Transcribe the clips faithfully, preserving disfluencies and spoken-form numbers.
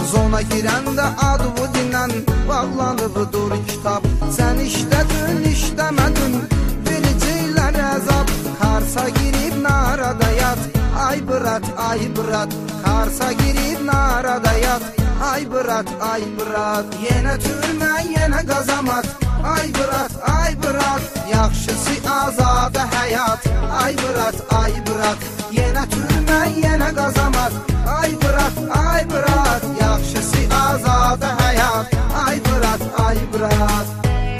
Zona girəndə adı dinən bağlanıbdır kitab. Sən işlədin, işləmədin, vericəklər əzab. Karsa girib narada yat, ay bırat, ay bırat. Karsa girib narada yat, ay bırat, ay bırat. Yenə türmə, yenə qazamat, ay bırat, ay bırat. Yaxşısı azadə həyat, ay bırat, ay bırat. Yenə türmə, yenə qazamat, ay bırat, ay bırat. Yaxşısı azadə həyat, ay bırat, ay bırat.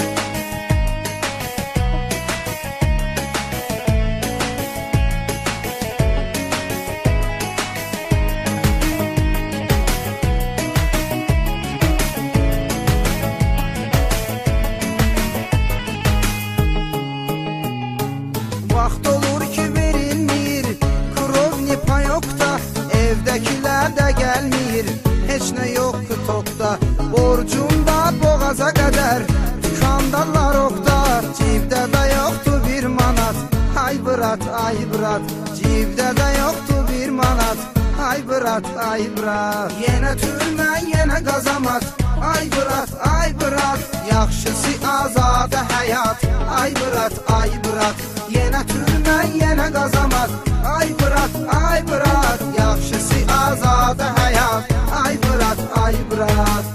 Vaxt olur ki verilmir, krovni payokda, evdəkilər də gəlmir, heç nə yox ki tokda. Borcumda boğaza qədər, dükandalar oqda, cibdə də yoxdur bir manat, ay bırat, ay bırat. Cibdə də yoxdur bir manat, ay bırat, ay bırat. Yenə türmə, yenə qazamat, ay bırat, ay bırat. Yaxşısı azadə həyat, ay bırat, ay bırat. Yenə türmə, yenə qazamat, ay bırat, ay bırat. Yaxşısı azadə həyat, ay bırat, ay bırat.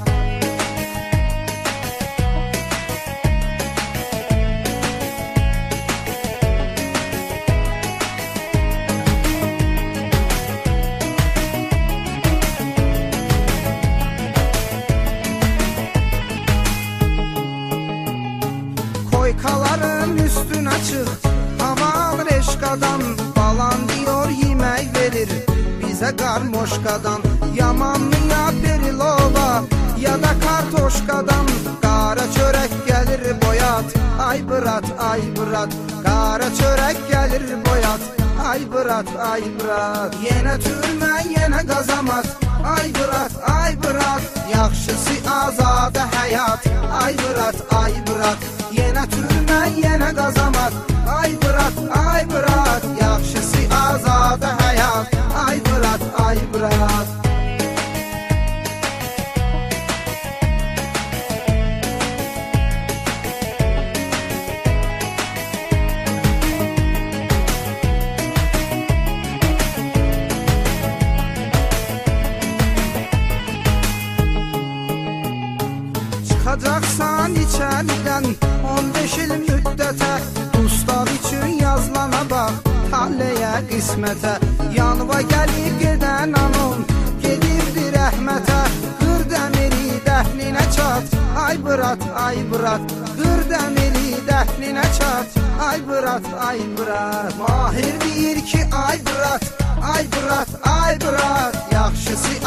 Koykaların üstünə çıx, aman reşkadan. Balan diyor yemək verir bizə qarmoşkadan. Yamanlı ya perilova, ya da kartoşkadan. Qara çörək gəlir boyat, ay bırat, ay bırat. Qara çörək gəlir boyat, ay bırat, ay bırat. Yenə türmə, yenə qazamat, ay bırat, ay bırat. Yaxşısı azadə həyat, ay bırat, ay bırat. Yenə türmə, yenə qazamat, ay bırat, ay bırat. Yaxşısı azadə həyat, ay bırat, ay bırat. Çıxacaqsan içəridən on beş il müddətə, Ustav üçün yazılana bax, talləyə, qismətə. Yanıva gəlib gedən anon, gedibdi rəhmətə. Qır dəmiri dəfninə çat, ay bırat, ay bırat. Qır dəmiri dəfninə çat, ay bırat, ay bırat. Mahir deyir ki ay bırat, ay bırat, ay bırat. Yaxşısı